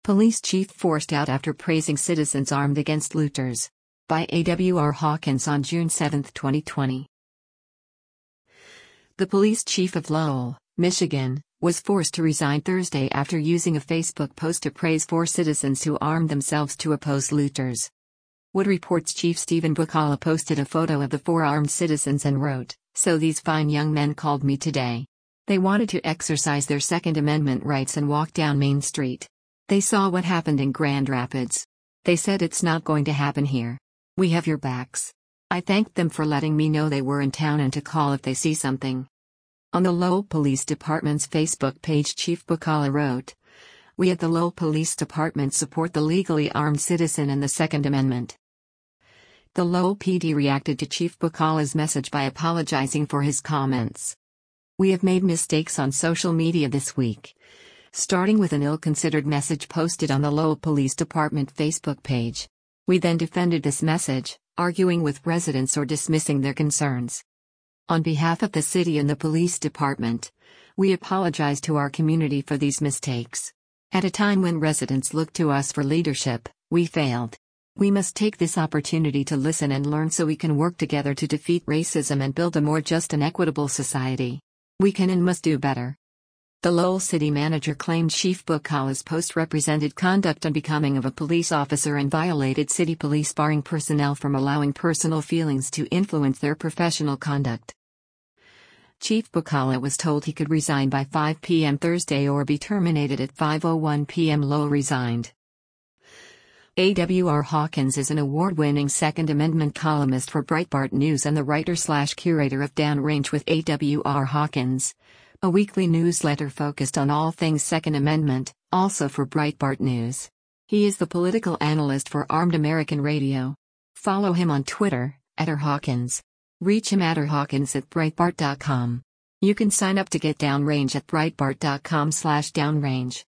Police chief forced out after praising citizens armed against looters. By A.W.R. Hawkins on June 7, 2020. The police chief of Lowell, Michigan, was forced to resign Thursday after using a Facebook post to praise 4 citizens who armed themselves to oppose looters. Wood reports Chief Stephen Bukala posted a photo of the 4 armed citizens and wrote, "So these fine young men called me today. They wanted to exercise their Second Amendment rights and walk down Main Street. They saw what happened in Grand Rapids. They said it's not going to happen here. We have your backs." I thanked them for letting me know they were in town and to call if they see something. On the Lowell Police Department's Facebook page, Chief Bukala wrote, "We at the Lowell Police Department support the legally armed citizen and the Second Amendment." The Lowell PD reacted to Chief Bukala's message by apologizing for his comments. "We have made mistakes on social media this week," starting with an ill-considered message posted on the Lowell Police Department Facebook page. "We then defended this message, arguing with residents or dismissing their concerns. On behalf of the city and the police department, we apologize to our community for these mistakes. At a time when residents look to us for leadership, we failed. We must take this opportunity to listen and learn so we can work together to defeat racism and build a more just and equitable society. We can and must do better." The Lowell city manager claimed Chief Bukala's post represented conduct unbecoming of a police officer and violated city police, barring personnel from allowing personal feelings to influence their professional conduct. Chief Bukala was told he could resign by 5 p.m. Thursday or be terminated at 5:01 p.m. Lowell resigned. A.W.R. Hawkins is an award-winning Second Amendment columnist for Breitbart News and the writer/curator of Downrange with A.W.R. Hawkins, a weekly newsletter focused on all things Second Amendment, also for Breitbart News. He is the political analyst for Armed American Radio. Follow him on Twitter, @rhawkins. Reach him @rhawkins@breitbart.com. You can sign up to get Downrange at breitbart.com/downrange.